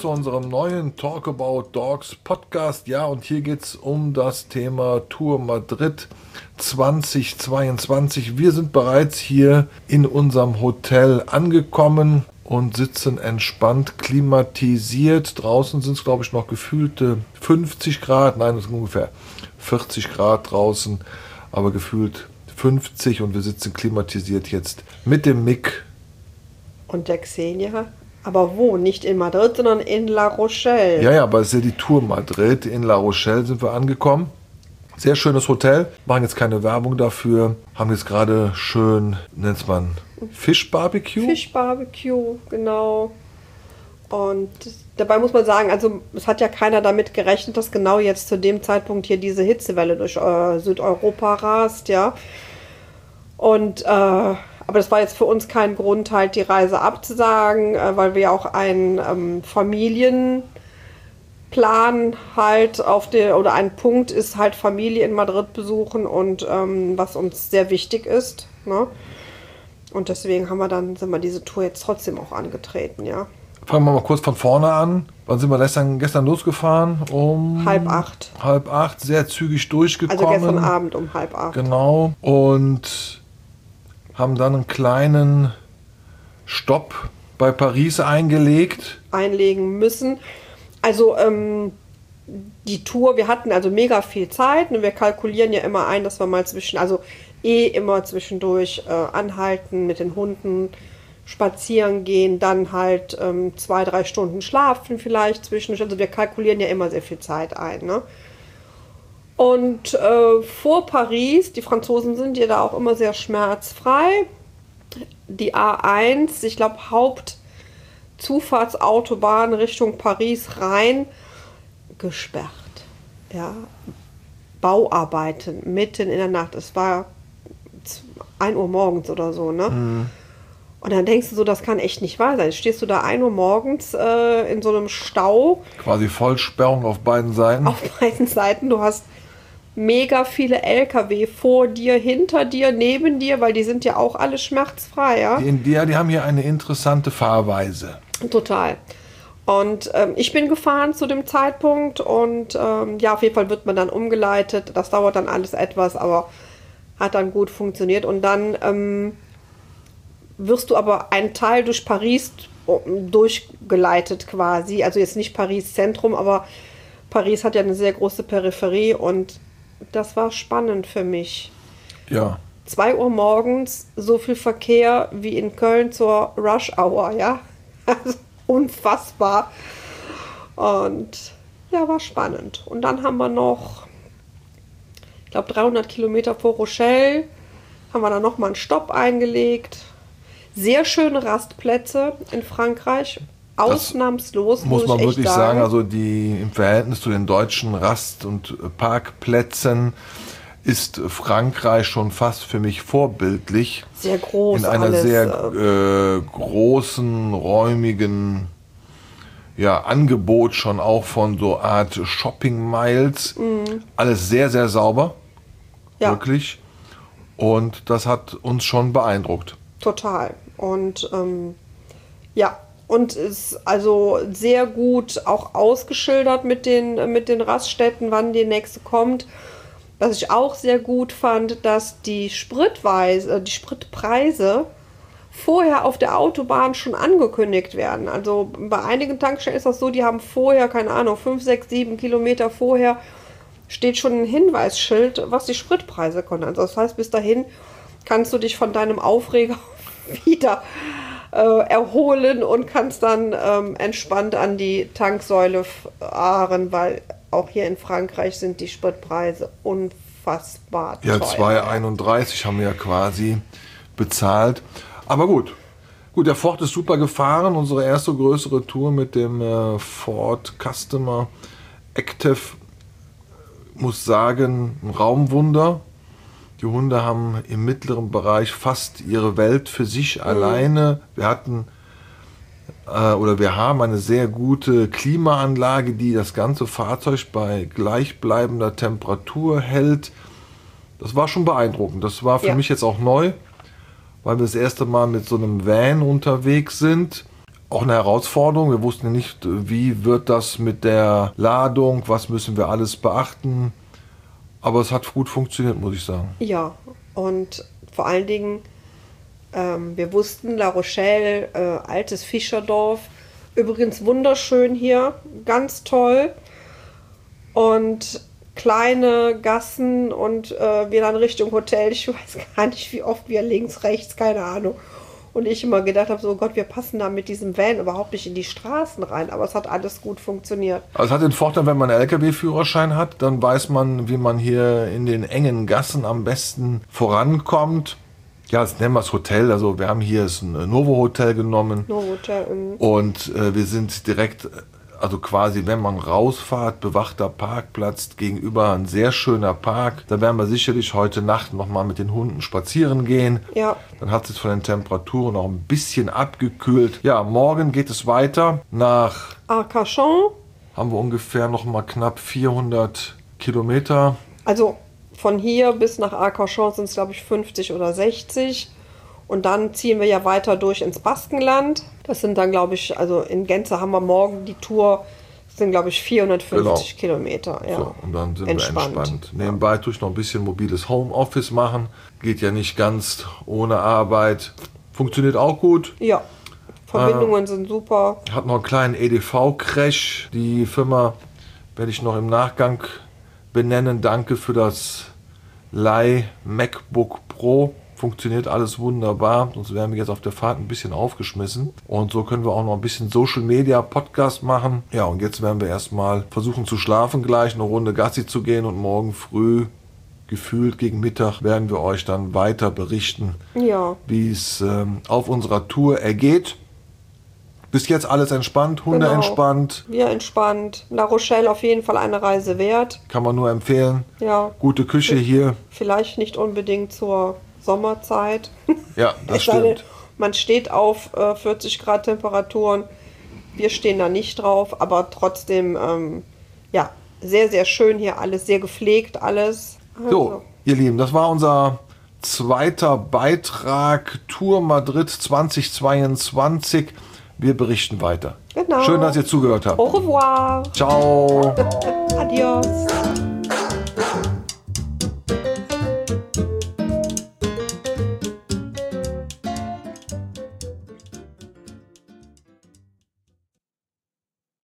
zu unserem neuen Talk About Dogs Podcast. Ja, und hier geht es um das Thema Tour Madrid 2022. Wir sind bereits hier in unserem Hotel angekommen und sitzen entspannt klimatisiert. Draußen sind es, glaube ich, noch gefühlte 50 Grad. Nein, es sind ungefähr 40 Grad draußen, aber gefühlt 50. Und wir sitzen klimatisiert jetzt mit dem Mick. Und der Xenia. Aber wo? Nicht in Madrid, sondern in La Rochelle. Ja, aber es ist ja die Tour Madrid. In La Rochelle sind wir angekommen. Sehr schönes Hotel. Machen jetzt keine Werbung dafür. Haben jetzt gerade schön, nennt man Fischbarbecue? Fischbarbecue, genau. Und dabei muss man sagen, also es hat ja keiner damit gerechnet, dass genau jetzt zu dem Zeitpunkt hier diese Hitzewelle durch Südeuropa rast, ja. Und aber das war jetzt für uns kein Grund, halt die Reise abzusagen, weil wir auch einen Familienplan halt oder ein Punkt ist halt Familie in Madrid besuchen und was uns sehr wichtig ist, ne? Und deswegen sind wir diese Tour jetzt trotzdem auch angetreten, ja. Fangen wir mal kurz von vorne an. Wann sind wir gestern losgefahren? Um 7:30. 7:30, sehr zügig durchgekommen. Also gestern Abend um 7:30. Genau. Und haben dann einen kleinen Stopp bei Paris einlegen müssen. Also die Tour, wir hatten also mega viel Zeit und wir kalkulieren ja immer ein, dass wir mal immer zwischendurch anhalten, mit den Hunden spazieren gehen, dann halt 2-3 Stunden schlafen vielleicht zwischendurch. Also wir kalkulieren ja immer sehr viel Zeit ein, ne? Und vor Paris, die Franzosen sind ja da auch immer sehr schmerzfrei. Die A1, ich glaube Hauptzufahrtsautobahn Richtung Paris rein, gesperrt. Ja, Bauarbeiten mitten in der Nacht. Es war 1 Uhr morgens oder so, ne? Mhm. Und dann denkst du so, das kann echt nicht wahr sein. Stehst du da 1 Uhr morgens in so einem Stau. Quasi Vollsperrung auf beiden Seiten. Auf beiden Seiten. Du hast mega viele LKW vor dir, hinter dir, neben dir, weil die sind ja auch alle schmerzfrei, ja? Die haben hier eine interessante Fahrweise. Total. Und ich bin gefahren zu dem Zeitpunkt und auf jeden Fall wird man dann umgeleitet. Das dauert dann alles etwas, aber hat dann gut funktioniert. Und dann wirst du aber einen Teil durch Paris durchgeleitet quasi. Also jetzt nicht Paris Zentrum, aber Paris hat ja eine sehr große Peripherie und das war spannend für mich. Ja. 2 Uhr morgens, so viel Verkehr wie in Köln zur Rush Hour, ja. Also unfassbar. Und ja, war spannend. Und dann haben wir noch, ich glaube 300 Kilometer vor Rochelle, haben wir dann nochmal einen Stopp eingelegt. Sehr schöne Rastplätze in Frankreich. Ausnahmslos, muss man wirklich sagen, also im Verhältnis zu den deutschen Rast- und Parkplätzen ist Frankreich schon fast für mich vorbildlich. Sehr groß. In einer sehr großen, räumigen Angebot schon auch von so Art Shopping Miles. Mhm. Alles sehr, sehr sauber. Ja. Wirklich. Und das hat uns schon beeindruckt. Total. Und und ist also sehr gut auch ausgeschildert mit den Raststätten, wann die nächste kommt. Was ich auch sehr gut fand, dass die Spritpreise vorher auf der Autobahn schon angekündigt werden. Also bei einigen Tankstellen ist das so, die haben vorher, keine Ahnung, 5, 6, 7 Kilometer vorher steht schon ein Hinweisschild, was die Spritpreise kosten. Also das heißt, bis dahin kannst du dich von deinem Aufreger wieder erholen und kannst dann entspannt an die Tanksäule fahren, weil auch hier in Frankreich sind die Spritpreise unfassbar teuer. Ja, 2,31 haben wir ja quasi bezahlt. Aber gut, der Ford ist super gefahren. Unsere erste größere Tour mit dem Ford Customer Active, muss sagen, ein Raumwunder. Die Hunde haben im mittleren Bereich fast ihre Welt für sich alleine. Wir haben eine sehr gute Klimaanlage, die das ganze Fahrzeug bei gleichbleibender Temperatur hält. Das war schon beeindruckend. Das war für mich jetzt auch neu, weil wir das erste Mal mit so einem Van unterwegs sind. auch eine Herausforderung. Wir wussten nicht, wie wird das mit der Ladung, was müssen wir alles beachten. Aber es hat gut funktioniert, muss ich sagen. Ja, und vor allen Dingen, wir wussten, La Rochelle, altes Fischerdorf, übrigens wunderschön hier, ganz toll. Und kleine Gassen und wir dann Richtung Hotel. Ich weiß gar nicht, wie oft wir links, rechts, keine Ahnung. Und ich immer gedacht habe, so oh Gott, wir passen da mit diesem Van überhaupt nicht in die Straßen rein. Aber es hat alles gut funktioniert. Also es hat den Vorteil, wenn man einen LKW-Führerschein hat, dann weiß man, wie man hier in den engen Gassen am besten vorankommt. Ja, jetzt nennen wir es Hotel. Also wir haben hier ein Novo-Hotel genommen. Novo-Hotel. Und wir sind direkt, also quasi, wenn man rausfahrt, bewachter Parkplatz, gegenüber ein sehr schöner Park. Da werden wir sicherlich heute Nacht nochmal mit den Hunden spazieren gehen. Ja. Dann hat es von den Temperaturen auch ein bisschen abgekühlt. Ja, morgen geht es weiter nach Arcachon. Haben wir ungefähr nochmal knapp 400 Kilometer. Also von hier bis nach Arcachon sind es, glaube ich, 50 oder 60. Und dann ziehen wir ja weiter durch ins Baskenland. Das sind dann, glaube ich, also in Gänze haben wir morgen die Tour, das sind, glaube ich, 450 Kilometer. Ja. So, und dann sind wir entspannt. Nebenbei tue ich noch ein bisschen mobiles Homeoffice machen. Geht ja nicht ganz ohne Arbeit. Funktioniert auch gut. Ja, Verbindungen sind super. Hat noch einen kleinen EDV-Crash. Die Firma werde ich noch im Nachgang benennen. Danke für das Leih MacBook Pro. Funktioniert alles wunderbar, sonst wären wir jetzt auf der Fahrt ein bisschen aufgeschmissen. Und so können wir auch noch ein bisschen Social Media Podcast machen. Ja, und jetzt werden wir erstmal versuchen zu schlafen gleich, eine Runde Gassi zu gehen und morgen früh, gefühlt gegen Mittag, werden wir euch dann weiter berichten, ja, wie es auf unserer Tour ergeht. Bis jetzt alles entspannt, Hunde entspannt. Wir entspannt. La Rochelle auf jeden Fall eine Reise wert. Kann man nur empfehlen. Ja. Gute Küche hier. Vielleicht nicht unbedingt zur Sommerzeit. Ja, das stimmt. Man steht auf 40 Grad Temperaturen. Wir stehen da nicht drauf, aber trotzdem, ja, sehr, sehr schön hier alles, sehr gepflegt alles. Also. So, ihr Lieben, das war unser zweiter Beitrag Tour Madrid 2022. Wir berichten weiter. Genau. Schön, dass ihr zugehört habt. Au revoir. Ciao. Adios.